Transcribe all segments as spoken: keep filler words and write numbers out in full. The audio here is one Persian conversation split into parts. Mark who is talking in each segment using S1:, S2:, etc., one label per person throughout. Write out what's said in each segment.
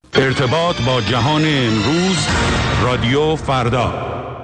S1: ارتباط با جهان امروز، رادیو فردا.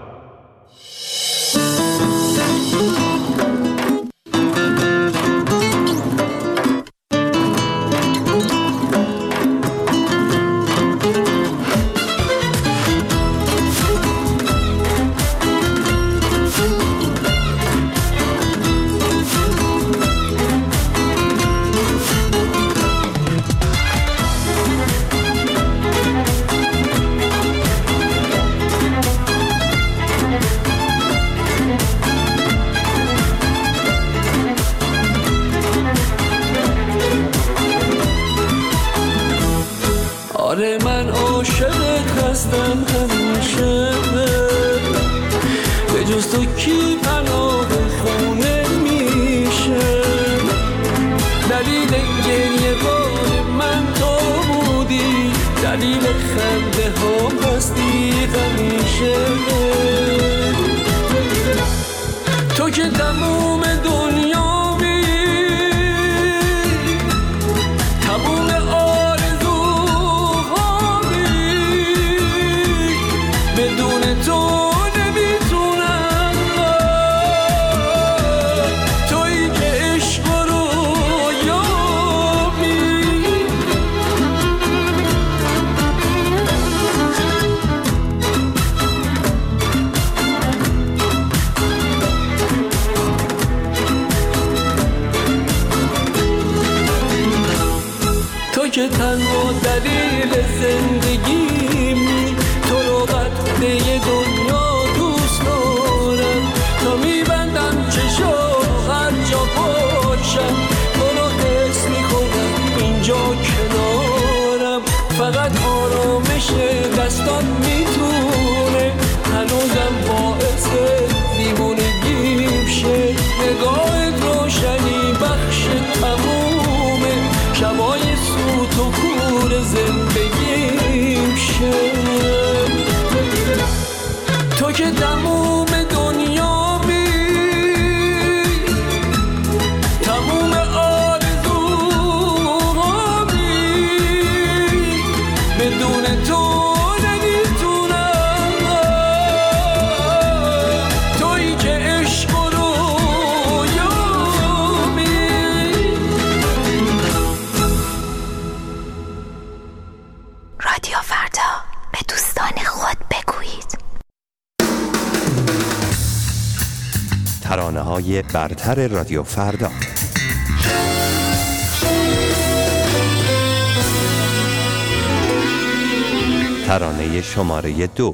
S2: آره من عاشقت هستم همیشه، به جز تو کی پناه خونه میشه؟ دلیل گریه بار من تو بودی، دلیل خنده ها هستی همیشه. تو که تموم دنیا که تنها دلیل زندگیمی، تو رو قطعه دنیا دوست دارم. تا میبندم چشم هر جا باشم، تو رو حس میکنم اینجا کنارم. فقط آرامش دستات میتونه هنوزم باعث دیوونگیم شه. نگاهت روشنی بخش تمومه، شبای سوت و کور زندگیم شه. تو که تموم دنیا بی، تموم آرزوها بی، بدون تو نمیتونم. تویی که عشق و
S3: رادیو فردا، به دوستان خود بگویید.
S4: ترانه‌های برتر رادیو فردا. ترانه شماره دو.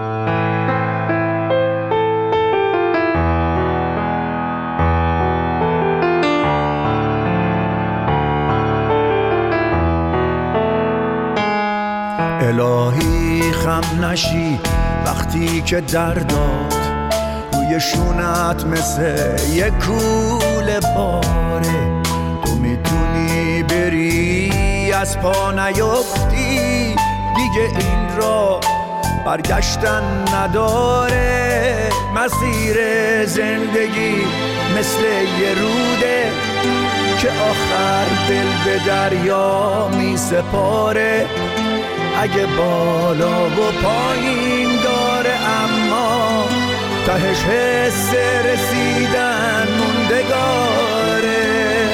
S5: الهی خم نشی وقتی که دردات روی شونت مثل یک کوله باره. تو میتونی بری از پا نیفتی، دیگه این را برگشتن نداره. مسیر زندگی مثل یه روده که آخر دل به دریا می سپاره. اگه بالا و پایین داره اما تهش حس رسیدن موندگاره.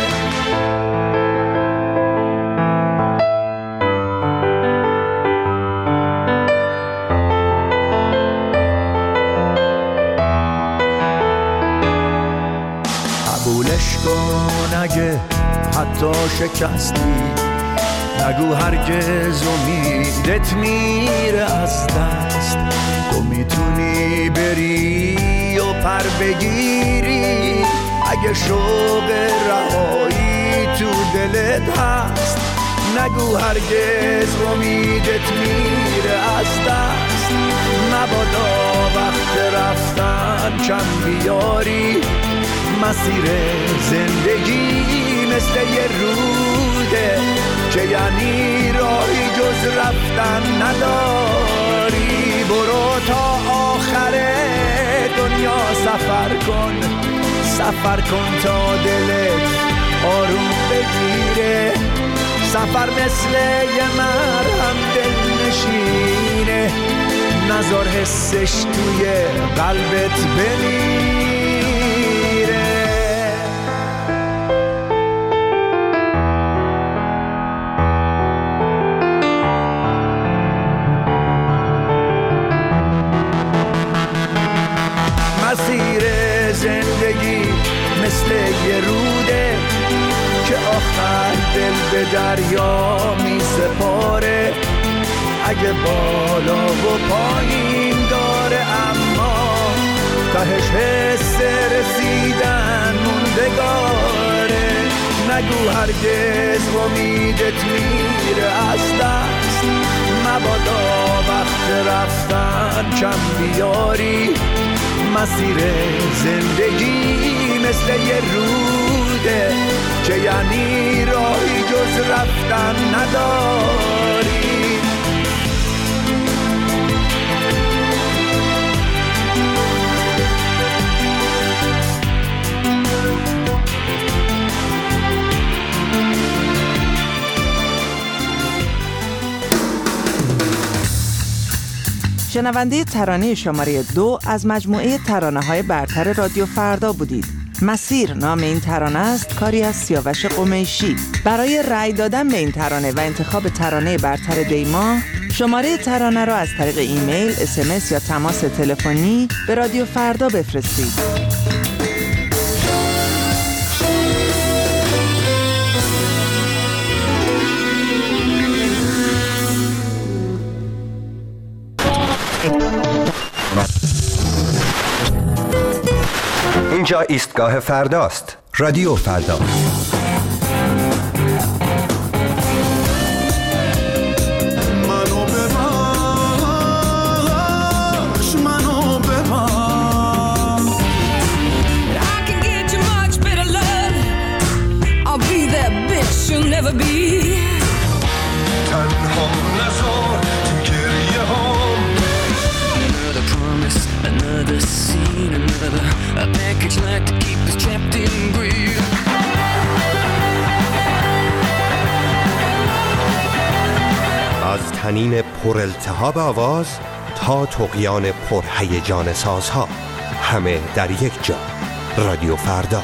S5: قبولش کن اگه حتی شکستی، نگو هرگز امیدت میره از دست. تو میتونی بری و پر بگیری اگه شوق رهایی تو دلت هست. نگو هرگز امیدت میره از دست. مبادا وقت رفتن کم بیاری. مسیر زندگی مثل یه روده که یعنی راهی جز رفتن نداری. برو تا آخر دنیا سفر کن، سفر کن تا دلت آروم بگیره. سفر مثل یه مرهم بنشینه، نزار حسش توی قلبت بمیره. مسیر زندگی مثل یه روده که آخر دل به دریا می سپاره. اگه بالا و پایین داره اما تهش حس رسیدن موندگاره. نگو هرگز امیدت میره از دست، مبادا وقت رفتن کم بیاری. مسیر زندگی مثل یه روده که یعنی راهی جز رفتن نداری.
S6: شنونده ترانه شماره دو از مجموعه ترانه‌های برتر رادیو فردا بودید. مسیر نام این ترانه است، کاری از سیاوش قمیشی. برای رأی دادن به این ترانه و انتخاب ترانه برتر دیما، شماره ترانه را از طریق ایمیل، اس ام اس یا تماس تلفنی به رادیو فردا بفرستید.
S4: اینجا ایستگاه فرداست. رادیو فردا.
S2: منو بباش، منو بباش. I can get you much better love. I'll be that bitch you'll never be. تنها نذار تو گریه هام. Another promise, another scene, another a package like to keep us trapped in greed.
S4: از تنین پر التهاب آواز تا طغیان پر هیجان سازها، همه در یک جا. رادیو فردا.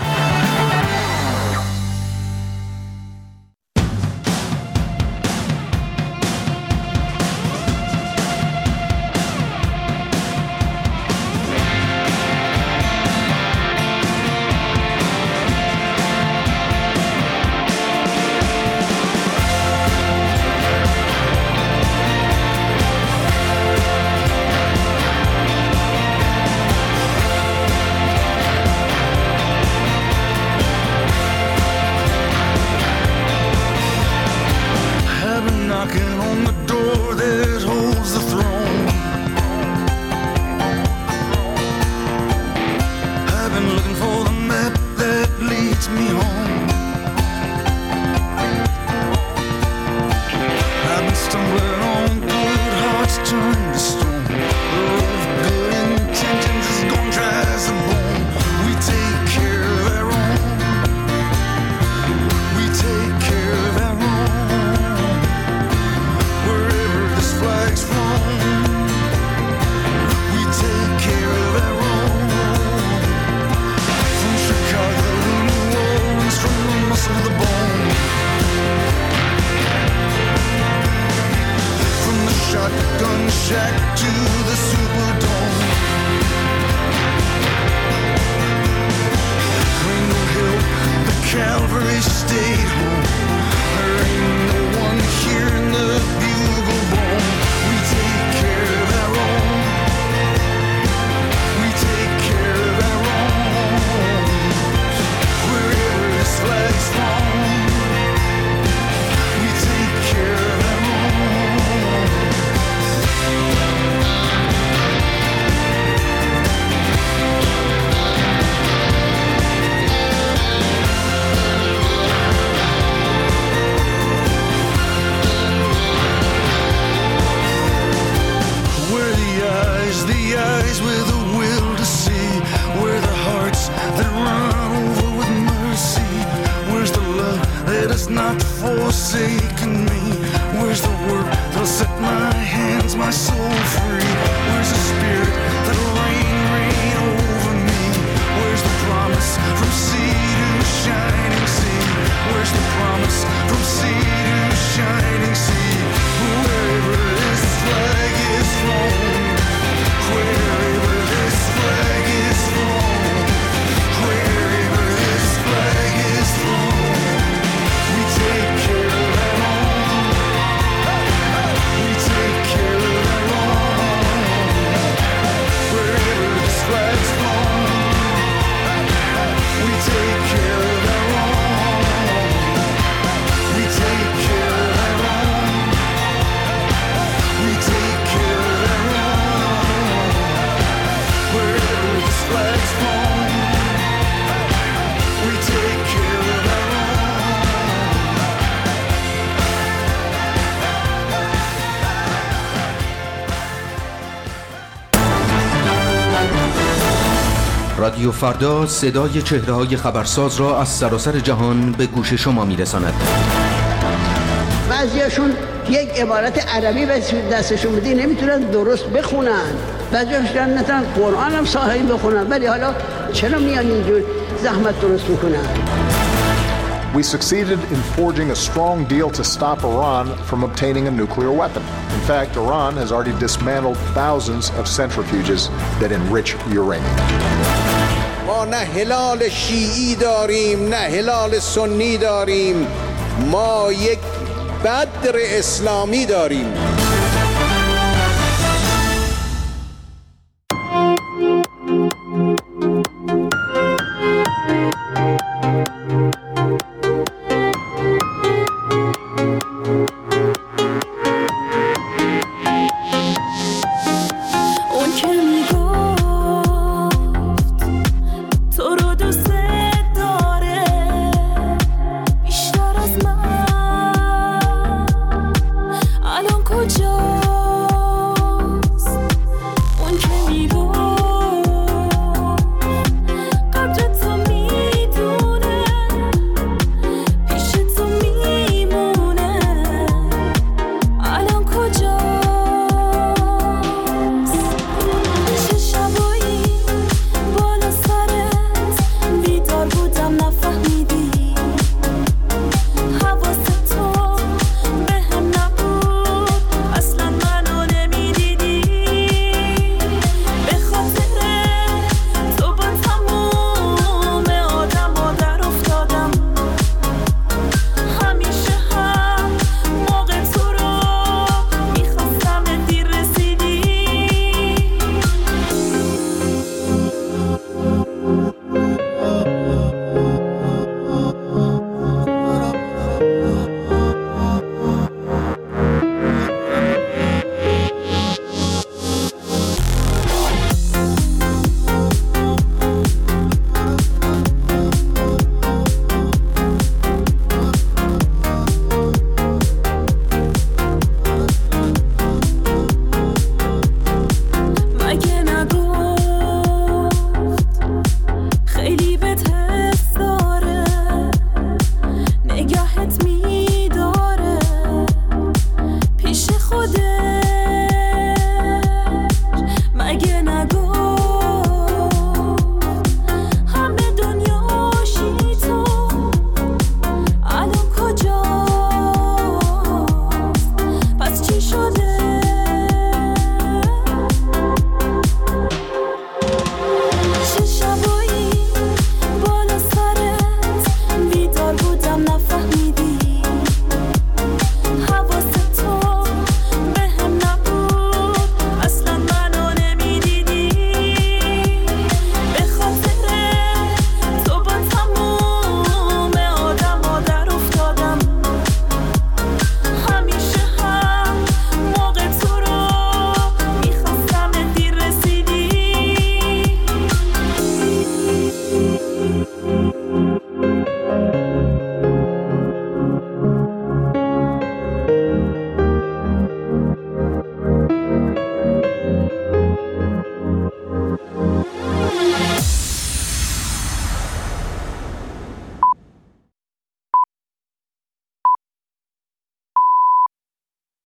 S5: Not forsaken me. Where's the word that'll set my hand?
S7: رادیو فردا صدای چهره‌های خبرساز را از سراسر جهان به گوش شما می‌رساند.
S8: بعضیاشون یک عبارت عربی به دستشون بدی نمیتونن درست بخونن، بعضیاشون نتونن قرآن هم صحیح بخونن، ولی حالا چرا میان اینجور زحمت درست میکنن؟
S9: We succeeded in forging a strong deal to stop Iran from obtaining a nuclear weapon. In fact, Iran has already dismantled thousands of centrifuges that enrich uranium.
S10: ما نه هلال شیعی داریم نه هلال سنی داریم، ما یک بدر اسلامی داریم.